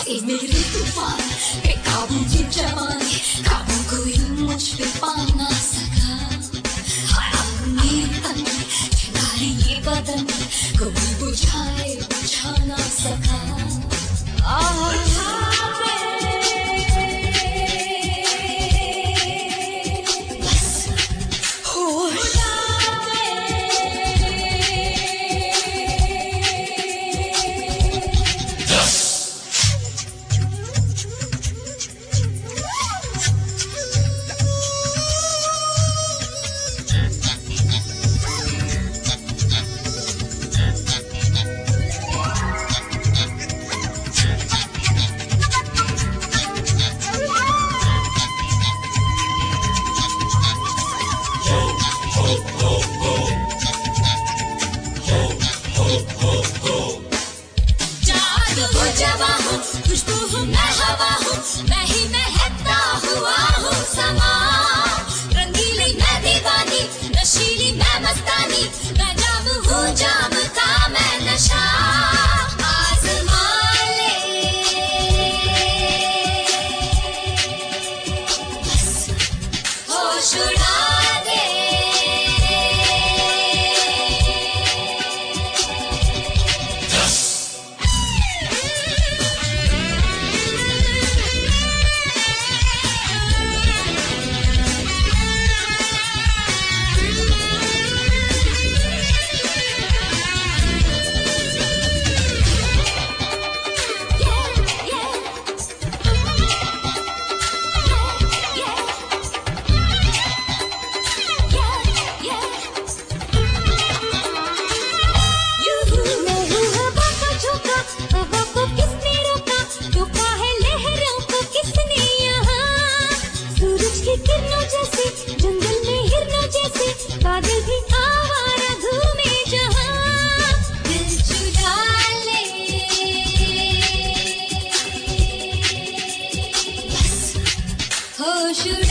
ये मेरे तूफान बेकाबू ये जवानी, काबू कोई मुझ पे पा ना सका। ख्याल मेरी तंगी, ठिकाने ये बदन, कोई बुझाए बुझा ना सका। खुशबू हूँ मैं, हवा हूँ मैं ही, महकता हुआ हूँ समा। रंगीली मैं दीवानी, नशीली मैं मस्तानी, मैं जाम हूँ जाम का मैं नशा। आज़मा ले बस होश उड़ा दे। जंगल में हिरनों जैसे बादल भी आवारा घूमे जहां। दिल चुरा ले बस होश